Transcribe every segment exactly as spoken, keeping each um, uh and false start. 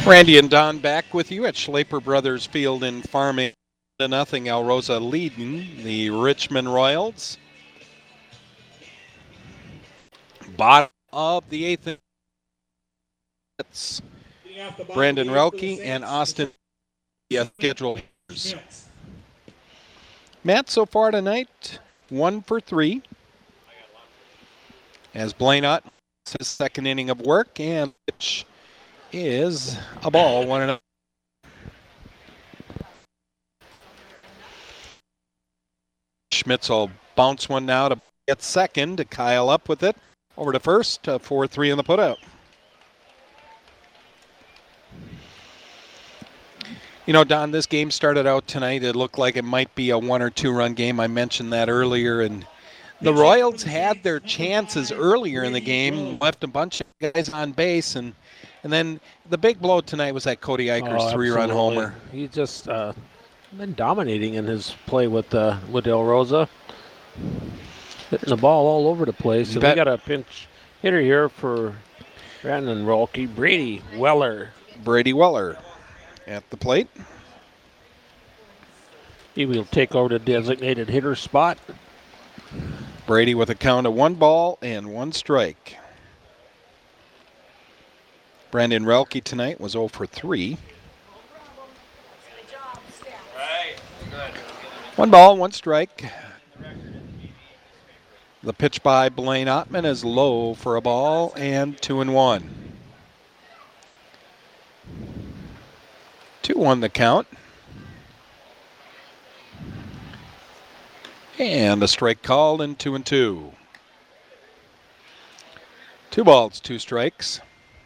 Randy and Don back with you at Schlaper Brothers Field in Farming. To nothing, Alrosa leading the Richmond Royals. Bottom of the eighth. It's Brandon Relke and Austin scheduled. Matt, so far tonight, one for three. As Blaine Ott his second inning of work, and which is a ball, one and a. Schmitz will bounce one now to get second, to Kyle up with it. Over to first, to four three in the putout. You know, Don, this game started out tonight. It looked like it might be a one or two run game. I mentioned that earlier. And the Royals had their chances earlier in the game, left a bunch of guys on base. And and then the big blow tonight was that Cody Eichers oh, three-run homer. He just uh, been dominating in his play with uh, with Alrosa. Hitting the ball all over the place. So we got a pinch hitter here for Brandon Relke. Brady Weller. Brady Weller at the plate. He will take over the designated hitter spot. Brady with a count of one ball and one strike. Brandon Relke tonight was oh for three. One ball, one strike. The pitch by Blaine Ottman is low for a ball and two and one. two one the count. And a strike called and two and two. Two balls, two strikes.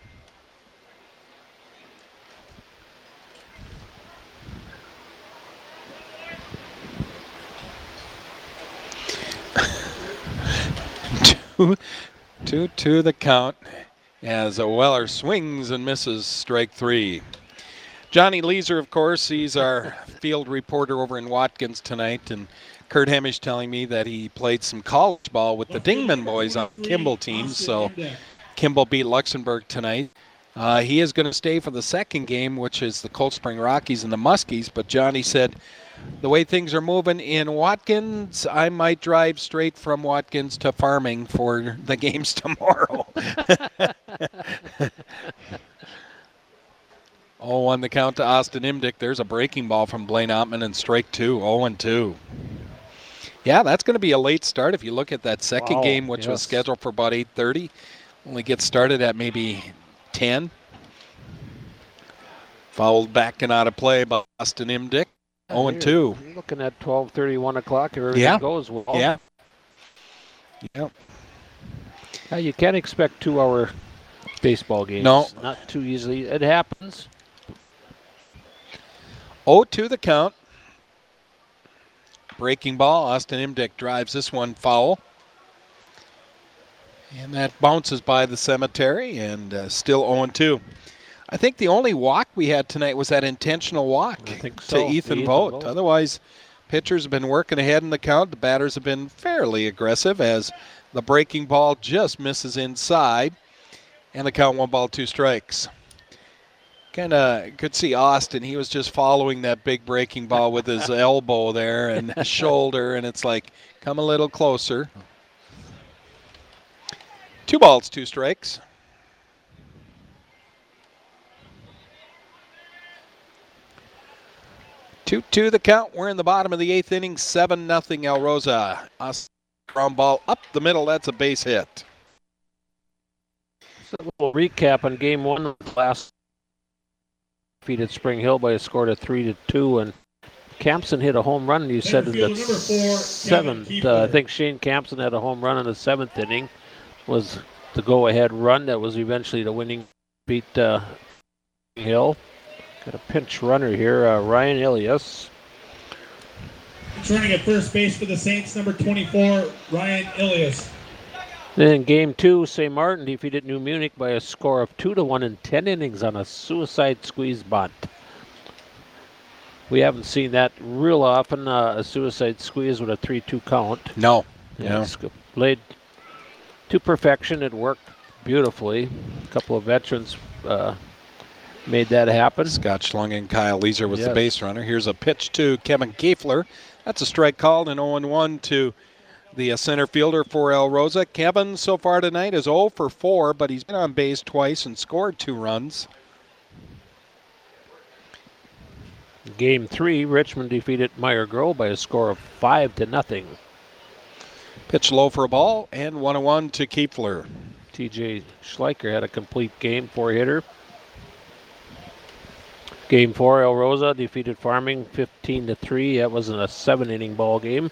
two, two, two the count as a Weller swings and misses strike three. Johnny Leeser, of course, he's our field reporter over in Watkins tonight, and Kurt Hemish telling me that he played some college ball with the Dingman boys on the Kimball team, so Kimball beat Luxembourg tonight. Uh, he is going to stay for the second game, which is the Cold Spring Rockies and the Muskies, but Johnny said, the way things are moving in Watkins, I might drive straight from Watkins to Farming for the games tomorrow. oh one the count to Austin Imdick. There's a breaking ball from Blaine Ottman and strike two, oh and two. Yeah, that's going to be a late start. If you look at that second wow, game, which yes. was scheduled for about eight thirty, only gets started at maybe ten. Fouled back and out of play by Austin Imdick. oh and two. You're looking at twelve thirty, one o'clock if everything yeah. goes well. Yeah. Yeah. Now, you can't expect two-hour baseball games. No. Not too easily. It happens. oh two the count. Breaking ball. Austin Imdick drives this one foul. And that bounces by the cemetery, and uh, still oh and two. I think the only walk we had tonight was that intentional walk I think to so. Ethan, Ethan Vogt. Vogt. Otherwise, pitchers have been working ahead in the count. The batters have been fairly aggressive as the breaking ball just misses inside. And the count one ball, two strikes. Kind of could see Austin. He was just following that big breaking ball with his elbow there and shoulder, and it's like, come a little closer. Two balls, two strikes. two two the count. We're in the bottom of the eighth inning. seven nothing Alrosa. Austin ground ball up the middle. That's a base hit. So a little recap on game one of the last defeated Spring Hill by a score of three to two, and Campson hit a home run. You said in the seventh. Uh, I think Shane Campson had a home run in the seventh inning. Was the go-ahead run that was eventually the winning beat uh, Hill. Got a pinch runner here, uh, Ryan Ilias. Running at first base for the Saints, number twenty-four, Ryan Ilias. Then in game two, Saint Martin defeated New Munich by a score of two to one in ten innings on a suicide squeeze bunt. We haven't seen that real often, uh, a suicide squeeze with a three two count. No. Yeah, no. It's played to perfection. It worked beautifully. A couple of veterans uh, made that happen. Scott Schlung and Kyle Leeser was Yes. the base runner. Here's a pitch to Kevin Kiefler. That's a strike called, and oh one to the uh, center fielder for El Rosa. Kevin so far tonight is oh for four, but he's been on base twice and scored two runs. Game three, Richmond defeated Meyer Grove by a score of five to nothing. Pitch low for a ball, and one one to Kiefler. T J Schleicher had a complete game, four-hitter. Game four, El Rosa defeated Farming fifteen to three. That wasn't a seven-inning ball game.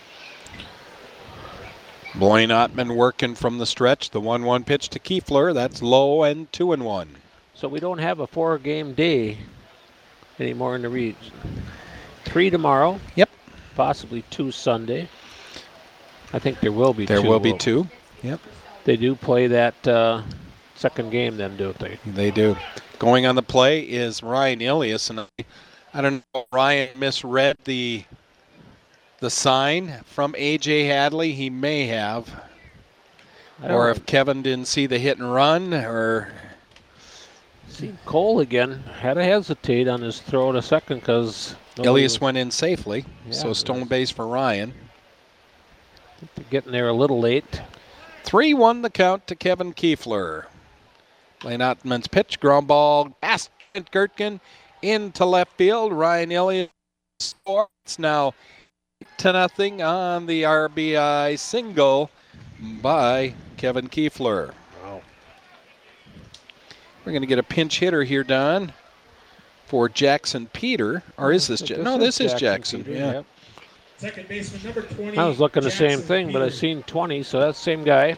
Blaine Ottman working from the stretch. The one one pitch to Kiefler. That's low and two and one. So we don't have a four-game day anymore in the region. Three tomorrow. Yep. Possibly two Sunday. I think there will be There two. will be two. Yep. They do play that uh, second game then, don't they? They do. Going on the play is Ryan Ilias, and I, I don't know if Ryan misread the the sign from A J Hadley. He may have. I don't Or know. if Kevin didn't see the hit and run, or See, Cole again had to hesitate on his throw to second because Ilias went in safely. Yeah, so it stone was- base for Ryan. getting there a little late. three one the count to Kevin Kiefler. Blaine Ottman's pitch, ground ball, past Gertkin into left field. Ryan Ilias scores. It's now eight to nothing on the R B I single by Kevin Kiefler. Wow. We're going to get a pinch hitter here, Don, for Jackson Peter. Or is this? Ja- no, this is Jackson. Peter, Yeah. yep. Second baseman number twenty. I was looking the same Jackson thing, but I Peter. seen twenty, so that's the same guy.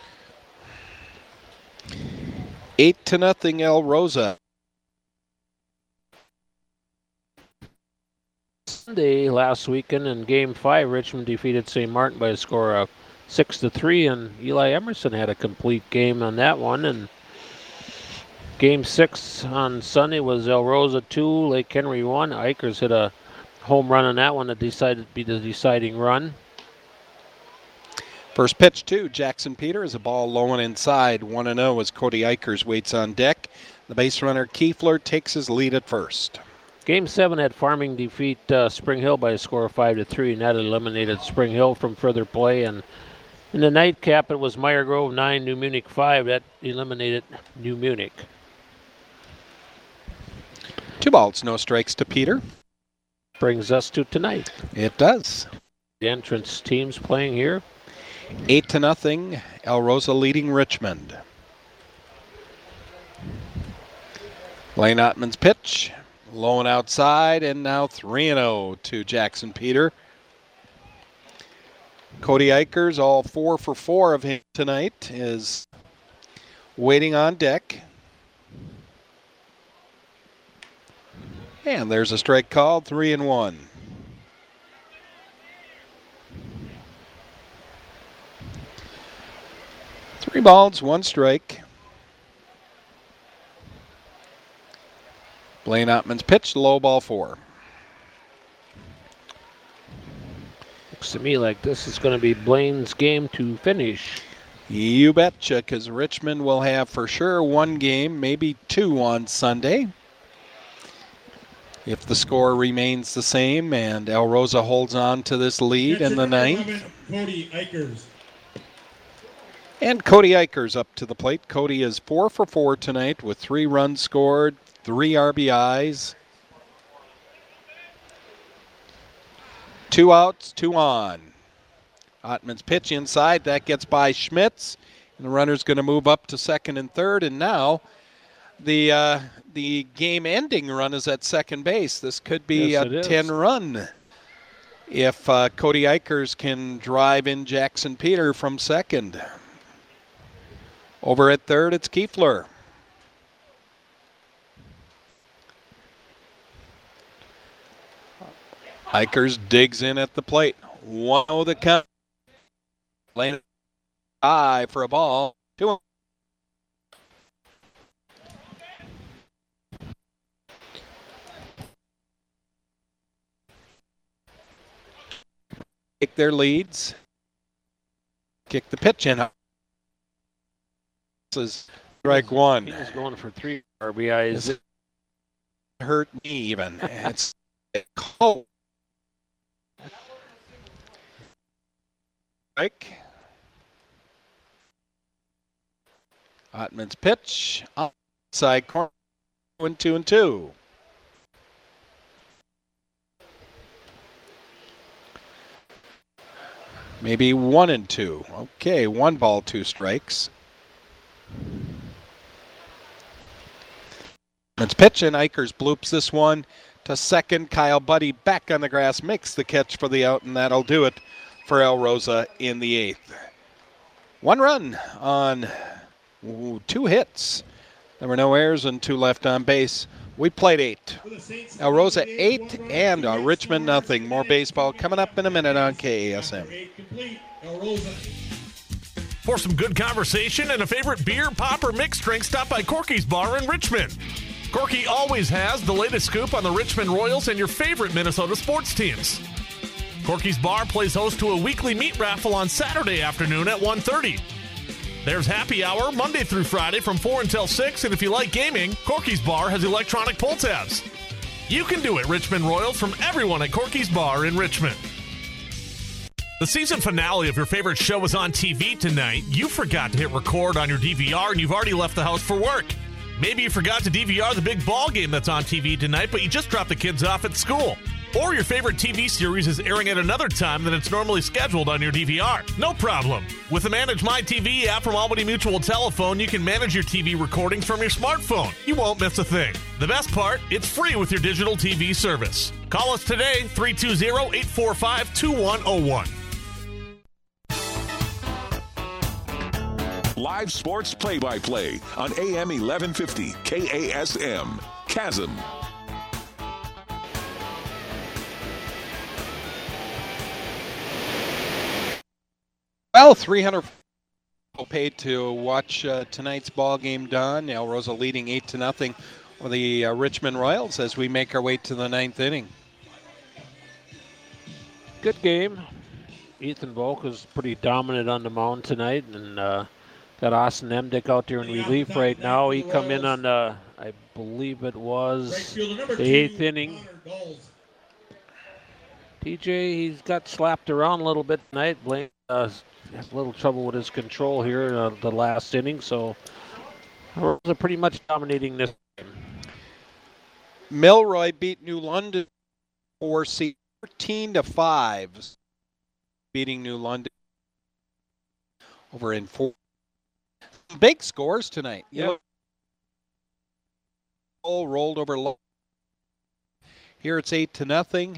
Eight to nothing, El Rosa. Sunday last weekend in Game Five, Richmond defeated Saint Martin by a score of six to three, and Eli Emerson had a complete game on that one. And Game Six on Sunday was El Rosa two, Lake Henry one. Ikers hit a home run on that one that decided to be the deciding run. First pitch to Jackson Peter is a ball low and inside. one and oh as Cody Ikers waits on deck. The base runner Kiefler takes his lead at first. Game seven had Farming defeat uh, Spring Hill by a score of five to three, and that eliminated Spring Hill from further play. And in the nightcap, it was Meyer Grove nine, New Munich five. That eliminated New Munich. Two balls, no strikes to Peter. Brings us to tonight. It does. The entrance teams playing here. Eight to nothing. El Rosa leading Richmond. Blaine Ottman's pitch, low and outside, and now three and oh to Jackson Peter. Cody Ikers, all four for four of him tonight, is waiting on deck. And there's a strike called, three and one. Three balls, one strike. Blaine Ottman's pitch, low ball four. Looks to me like this is going to be Blaine's game to finish. You betcha, because Richmond will have for sure one game, maybe two on Sunday. If the score remains the same and El Rosa holds on to this lead in the ninth. eleven, Cody Ikers. And Cody Ikers up to the plate. Cody is four for four tonight with three runs scored, three R B Is. Two outs, two on. Ottman's pitch inside. That gets by Schmitz. And the runner's going to move up to second and third. And now the uh, the game-ending run is at second base. This could be Yes, it a is. ten-run if uh, Cody Ikers can drive in Jackson Peter from second. Over at third, it's Kiefler. Ikers digs in at the plate. one oh the count. Lane high for a ball. Two. Take their leads. Kick the pitch in. This is strike one. He's going for three R B Is. Is it hurt me even. It's cold. Strike. Ottman's pitch. Outside corner. One, two, and two. Maybe one and two. Okay, one ball, two strikes. It's pitch, and Eichers bloops this one to second. Kyle Buddy back on the grass, makes the catch for the out, and that'll do it for El Rosa in the eighth. One run on ooh, two hits. There were no errors and two left on base. We played eight. El Rosa eight and uh, Richmond nothing. More baseball coming up in a minute on K A S M. For some good conversation and a favorite beer, pop, or mixed drink, stop by Corky's Bar in Richmond. Corky always has the latest scoop on the Richmond Royals and your favorite Minnesota sports teams. Corky's Bar plays host to a weekly meat raffle on Saturday afternoon at one thirty. There's happy hour Monday through Friday from four until six, and if you like gaming, Corky's Bar has electronic pull tabs. You can do it, Richmond Royals, from everyone at Corky's Bar in Richmond. The season finale of your favorite show is on T V tonight. You forgot to hit record on your D V R and you've already left the house for work. Maybe you forgot to D V R the big ball game that's on T V tonight, but you just dropped the kids off at school. Or your favorite T V series is airing at another time than it's normally scheduled on your D V R. No problem. With the Manage My T V app from Albany Mutual Telephone, you can manage your T V recordings from your smartphone. You won't miss a thing. The best part, it's free with your digital T V service. Call us today, three two zero, eight four five, two one zero one. Live sports play-by-play on A M eleven fifty K A S M. Chasm. Well, three hundred paid to watch uh, tonight's ball game done. El Rosa leading eight to nothing for the uh, Richmond Royals as we make our way to the ninth inning. Good game. Ethan Volk is pretty dominant on the mound tonight, and uh, got Austin Emdick out there in relief right now. He come in on the, I believe it was the eighth inning. T J, he's got slapped around a little bit tonight. Blaine uh, has a little trouble with his control here in uh, the last inning, so we're pretty much dominating this game. Milroy beat New London for fourteen to five, beating New London over in four. Big scores tonight. Yep. Rolled over low. Here it's eight to nothing.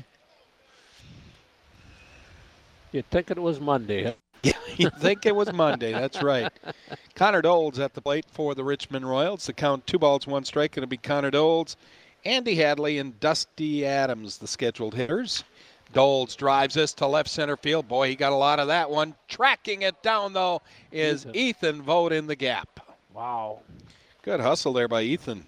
You'd think it was Monday. Huh? Yeah, you think it was Monday. That's right. Connor Doles at the plate for the Richmond Royals. The count two balls, one strike. Going to be Connor Doles, Andy Hadley, and Dusty Adams, the scheduled hitters. Doles drives this to left center field. Boy, he got a lot of that one. Tracking it down, though, is Ethan, Ethan Vogt in the gap. Wow. Good hustle there by Ethan.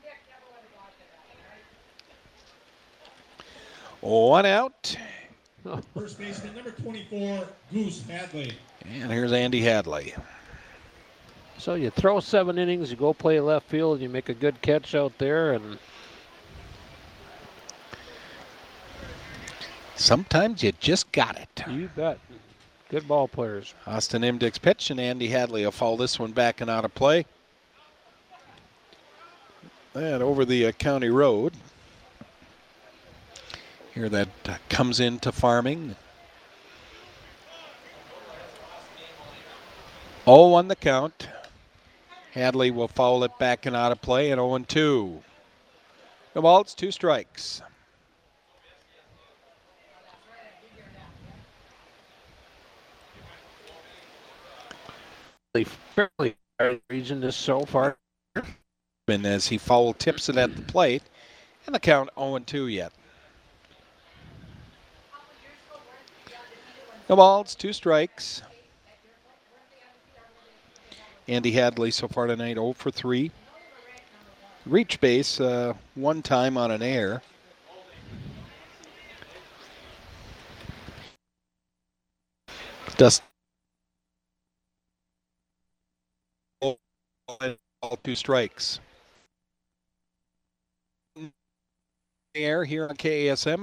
One out. First baseman number twenty-four, Goose Hadley. And here's Andy Hadley. So you throw seven innings, you go play left field, and you make a good catch out there, and sometimes you just got it. You bet. Good ball players. Austin Emdick's pitch, and Andy Hadley will foul this one back and out of play. And over the uh, county road. Here that uh, comes into Farming. oh one the count. Hadley will foul it back and out of play, and oh and two. No balls, two strikes. Fairly region this so far. And as he foul tips it at the plate, and the count oh and two yet. No balls, two strikes. Andy Hadley so far tonight oh for three. Reach base uh, one time on an error. Dust. All two strikes. air here on K A S M.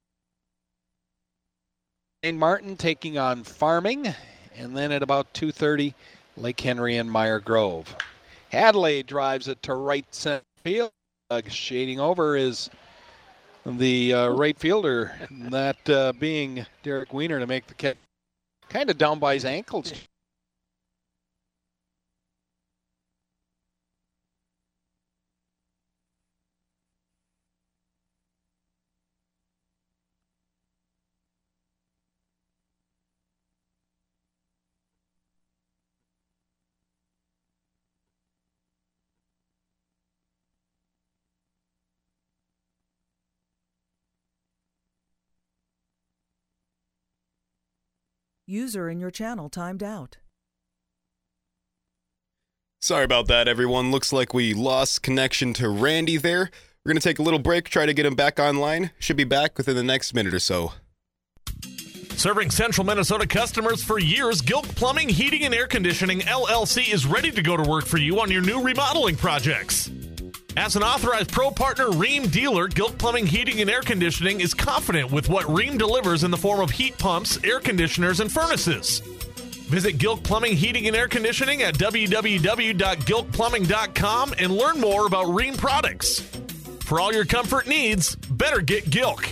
Saint Martin taking on Farming, and then at about two thirty, Lake Henry and Meyer Grove. Hadley drives it to right center field. Uh, shading over is the uh, right fielder, that uh, being Derek Wiener, to make the catch. Kind of down by his ankles. User in your channel timed out. Sorry about that, everyone. Looks like we lost connection to Randy there. We're going to take a little break, try to get him back online. Should be back within the next minute or so. Serving Central Minnesota customers for years, Gilk Plumbing, Heating, and Air Conditioning, L L C is ready to go to work for you on your new remodeling projects. As an authorized pro partner Rheem dealer, Gilk Plumbing, Heating, and Air Conditioning is confident with what Rheem delivers in the form of heat pumps, air conditioners, and furnaces. Visit Gilk Plumbing, Heating, and Air Conditioning at w w w dot gilk plumbing dot com and learn more about Rheem products. For all your comfort needs, better get Gilk.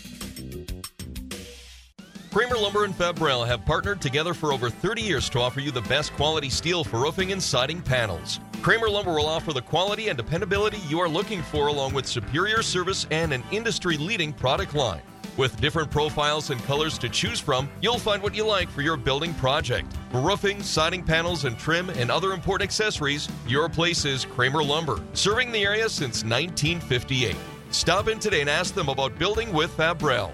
Kramer Lumber and Fabrel have partnered together for over thirty years to offer you the best quality steel for roofing and siding panels. Kramer Lumber will offer the quality and dependability you are looking for, along with superior service and an industry-leading product line. With different profiles and colors to choose from, you'll find what you like for your building project. For roofing, siding panels, and trim and other important accessories, your place is Kramer Lumber, serving the area since nineteen fifty-eight. Stop in today and ask them about building with Fabrel.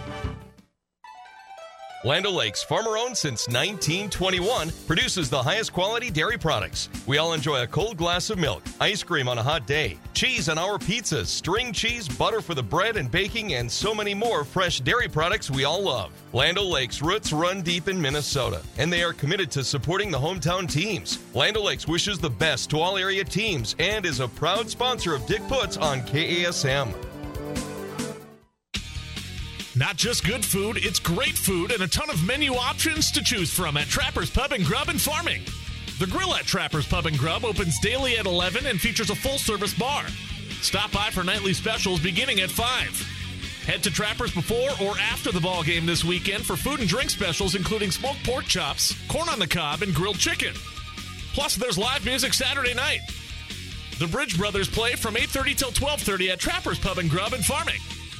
Land O'Lakes, farmer-owned since nineteen twenty-one, produces the highest quality dairy products. We all enjoy a cold glass of milk, ice cream on a hot day, cheese on our pizzas, string cheese, butter for the bread and baking, and so many more fresh dairy products we all love. Land O'Lakes' roots run deep in Minnesota, and they are committed to supporting the hometown teams. Land O'Lakes wishes the best to all area teams and is a proud sponsor of Dick Puts on K A S M. Not just good food, it's great food and a ton of menu options to choose from at Trapper's Pub and Grub in Farming. The Grill at Trapper's Pub and Grub opens daily at eleven and features a full-service bar. Stop by for nightly specials beginning at five. Head to Trapper's before or after the ball game this weekend for food and drink specials including smoked pork chops, corn on the cob, and grilled chicken. Plus, there's live music Saturday night. The Bridge Brothers play from eight thirty till twelve thirty at Trapper's Pub and Grub in Farming.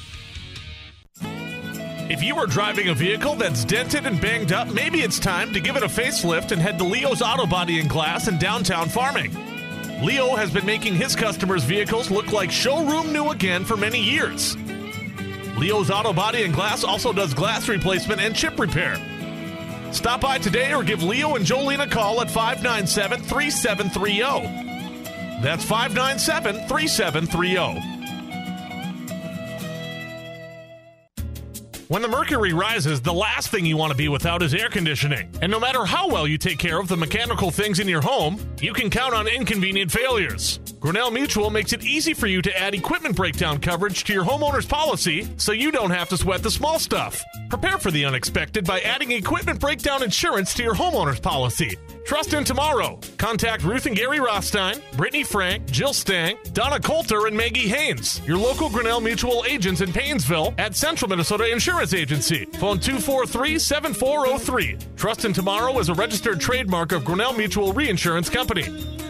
If you are driving a vehicle that's dented and banged up, maybe it's time to give it a facelift and head to Leo's Auto Body and Glass in downtown Farming. Leo has been making his customers' vehicles look like showroom new again for many years. Leo's Auto Body and Glass also does glass replacement and chip repair. Stop by today or give Leo and Jolene a call at five nine seven, three seven three zero. That's five nine seven, three seven three zero. When the mercury rises, the last thing you want to be without is air conditioning. And no matter how well you take care of the mechanical things in your home, you can count on inconvenient failures. Grinnell Mutual makes it easy for you to add equipment breakdown coverage to your homeowner's policy so you don't have to sweat the small stuff. Prepare for the unexpected by adding equipment breakdown insurance to your homeowner's policy. Trust in tomorrow. Contact Ruth and Gary Rothstein, Brittany Frank, Jill Stang, Donna Coulter, and Maggie Haynes, your local Grinnell Mutual agents in Paynesville at Central Minnesota Insurance Agency. Phone two four three, seven four zero three. Trust in tomorrow is a registered trademark of Grinnell Mutual Reinsurance Company.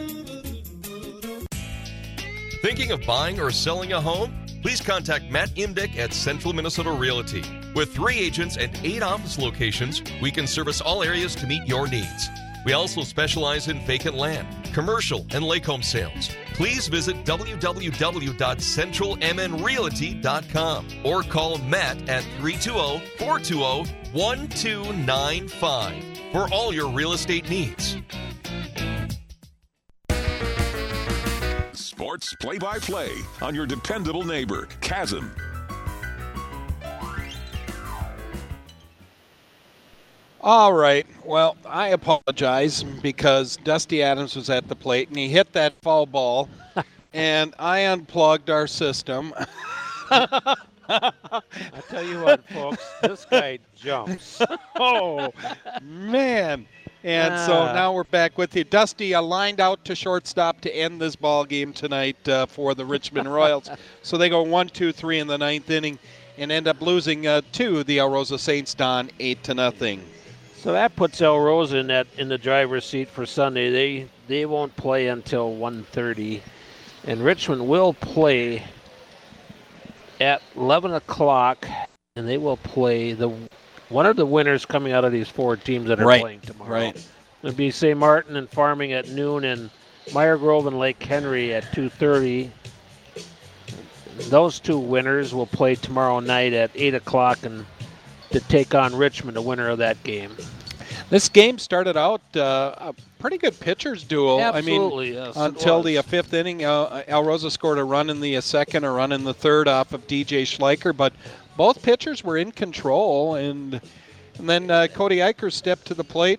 Thinking of buying or selling a home? Please contact Matt Imdick at Central Minnesota Realty. With three agents and eight office locations, we can service all areas to meet your needs. We also specialize in vacant land, commercial, and lake home sales. Please visit w w w dot central m n realty dot com or call Matt at three two zero, four two zero, one two nine five for all your real estate needs. Sports play-by-play on your dependable neighbor, Chasm. All right. Well, I apologize because Dusty Adams was at the plate and he hit that foul ball and I unplugged our system. I tell you what, folks, this guy jumps. Oh, man. And so Ah. now we're back with you. Dusty uh, lined out to shortstop to end this ball game tonight uh, for the Richmond Royals. So they go one, two, three in the ninth inning and end up losing uh, to the El Rosa Saints, Don, eight to nothing. So that puts El Rosa in that in the driver's seat for Sunday. They they won't play until one thirty, and Richmond will play at eleven o'clock, and they will play the one of the winners coming out of these four teams that are Right, playing tomorrow. right. It'll be Saint Martin and Farming at noon, and Meyer Grove and Lake Henry at two thirty. Those two winners will play tomorrow night at eight o'clock and to take on Richmond, the winner of that game. This game started out uh, a pretty good pitcher's duel. Absolutely, I mean, yes, it until was. the uh, fifth inning, uh, El Rosa scored a run in the uh, second, a run in the third off of D J Schleicher, but both pitchers were in control, and and then uh, Cody Eicher stepped to the plate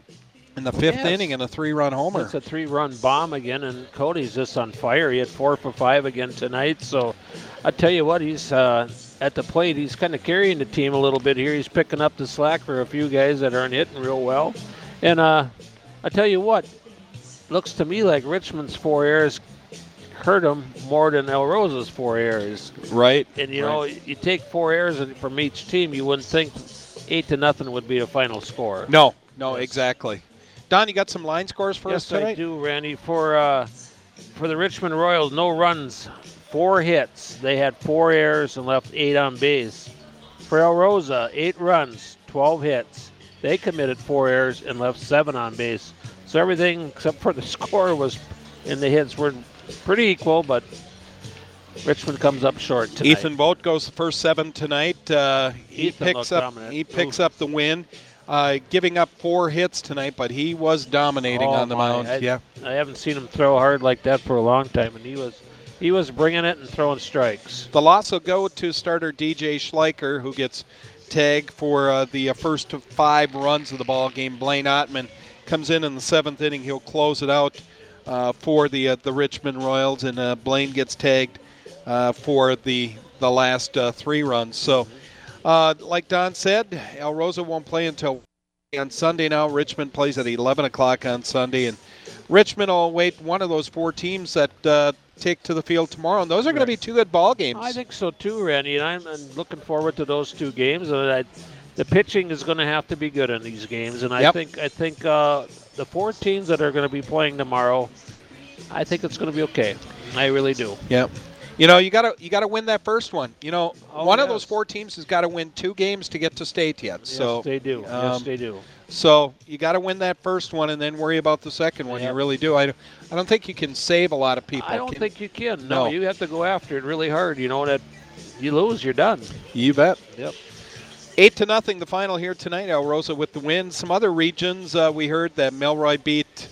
in the fifth Yes. inning and a three-run homer. It's a three-run bomb again, and Cody's just on fire. He had four for five again tonight. So I tell you what, he's uh, at the plate. He's kind of carrying the team a little bit here. He's picking up the slack for a few guys that aren't hitting real well. And uh, I tell you what, looks to me like Richmond's four errors hurt him more than El Rosa's four errors. Right. And you right. know, you take four errors from each team, you wouldn't think eight to nothing would be a final score. No, no, Yes. exactly. Don, you got some line scores for us Yes, tonight? I do, Randy. For uh, for the Richmond Royals, no runs, four hits. They had four errors and left eight on base. For El Rosa, eight runs, twelve hits. They committed four errors and left seven on base. So everything except for the score was, and the hits were pretty equal, but Richmond comes up short tonight. Ethan Vogt goes the first seven tonight. Uh, he Ethan picks looked up dominant. he picks Oof. up the win, uh, giving up four hits tonight, but he was dominating Oh, on the my. mound. I, yeah, I haven't seen him throw hard like that for a long time, and he was he was bringing it and throwing strikes. the loss will go to starter D J Schleicher, who gets tagged for uh, the uh, first of five runs of the ball game. Blaine Ottman comes in in the seventh inning. He'll close it out uh, for the uh, the Richmond Royals, and uh, Blaine gets tagged uh, for the the last uh, three runs. So, uh, like Don said, El Rosa won't play until on Sunday now. Richmond plays at eleven o'clock on Sunday, and Richmond will await one of those four teams that uh, take to the field tomorrow. And those are going to be two good ball games. I think so too, Randy, and I'm, I'm looking forward to those two games. And I, the pitching is going to have to be good in these games, and I Yep. think I think uh, the four teams that are going to be playing tomorrow, I think it's going to be okay. I really do. Yep. You know, you gotta you gotta win that first one. You know, Oh, one of yes. those four teams has got to win two games to get to state yet. So yes, they do. yes, um, they do. So you got to win that first one and then worry about the second one. Yep. You really do. I, don't- I don't think you can save a lot of people. I don't Can- think you can. No, No. you have to go after it really hard. You know that you lose, you're done. You bet. Yep. Eight to nothing, the final here tonight. El Rosa with the win. Some other regions, uh, we heard that Melroy beat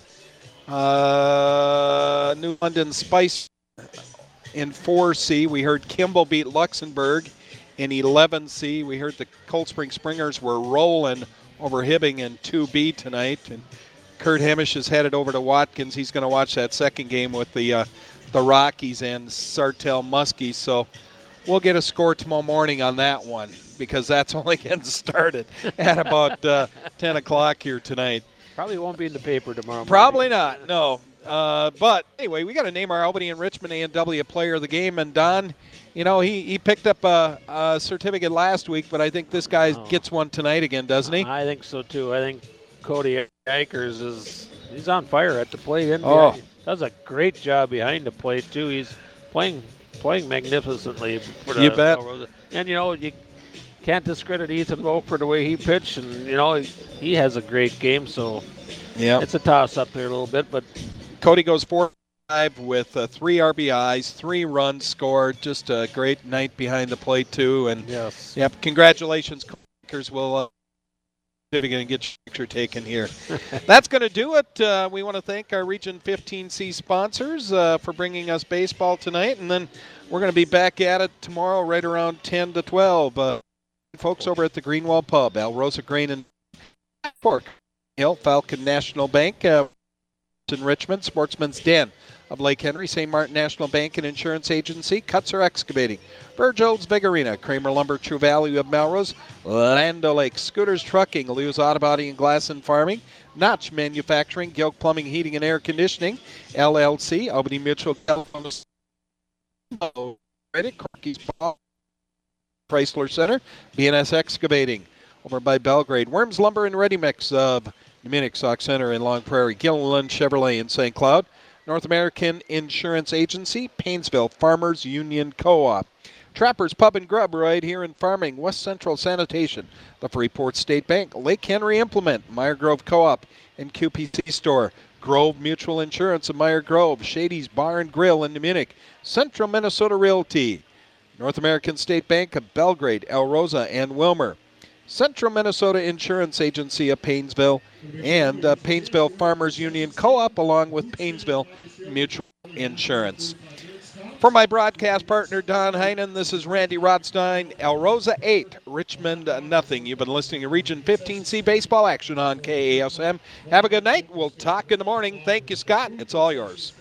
uh, New London Spice in four C. We heard Kimball beat Luxembourg in eleven C. We heard the Cold Spring Springers were rolling over Hibbing in two B tonight. And Kurt Hemish is headed over to Watkins. He's going to watch that second game with the uh, the Rockies and Sartell Muskie. So we'll get a score tomorrow morning on that one because that's only getting started at about uh, ten o'clock here tonight. Probably won't be in the paper tomorrow. Probably morning. not, no. Uh, but anyway, we got to name our Albany and Richmond A and W player of the game. And Don, you know, he, he picked up a, a certificate last week, but I think this guy Oh. gets one tonight again, doesn't he? I think so too. I think Cody Akers is he's on fire at the plate. Isn't he? Oh. Does a great job behind the plate too. He's playing playing magnificently for the You bet. And you know you can't discredit Ethan Vogt for the way he pitched, and you know he, he has a great game. So Yeah. it's a toss up there a little bit, but Cody goes four five with uh, three R B Is, three runs scored. Just a great night behind the plate too. And yes, yep, congratulations, Cookers. We'll uh, going to get your picture taken here. That's going to do it. Uh, we want to thank our Region fifteen C sponsors uh, for bringing us baseball tonight, and then we're going to be back at it tomorrow right around ten to twelve. Uh, folks over at the Greenwall Pub, El Rosa Grain and Pork Hill, Falcon National Bank, uh, in Richmond, Sportsman's Den, of Lake Henry, Saint Martin National Bank and Insurance Agency, Cutzer Excavating, Burge-Olds Big Arena, Kramer Lumber, True Value of Melrose, Land O'Lakes, Scooters Trucking, Lewis Auto Body and Glass and Farming, Notch Manufacturing, Gilk Plumbing, Heating and Air Conditioning, L L C, Albany Mutual Telephone, Credit, Corky's Ball, Chrysler Center, B N S Excavating, over by Belgrade, Worms Lumber and Ready Mix of Munich Sauk Center in Long Prairie, Gilliland Chevrolet in Saint Cloud, North American Insurance Agency, Painesville Farmers Union Co-op, Trappers Pub and Grub right here in Farming, West Central Sanitation, the Freeport State Bank, Lake Henry Implement, Meyer Grove Co-op and Q P C Store, Grove Mutual Insurance of Meyer Grove, Shady's Bar and Grill in Munich, Central Minnesota Realty, North American State Bank of Belgrade, El Rosa and Wilmer, Central Minnesota Insurance Agency of Painesville, and uh, Painesville Farmers Union Co-op, along with Painesville Mutual Insurance. For my broadcast partner, Don Heinen, this is Randy Rodstein. El Rosa eight, Richmond nothing. You've been listening to Region fifteen C baseball action on K A S M. Have a good night. We'll talk in the morning. Thank you, Scott. It's all yours.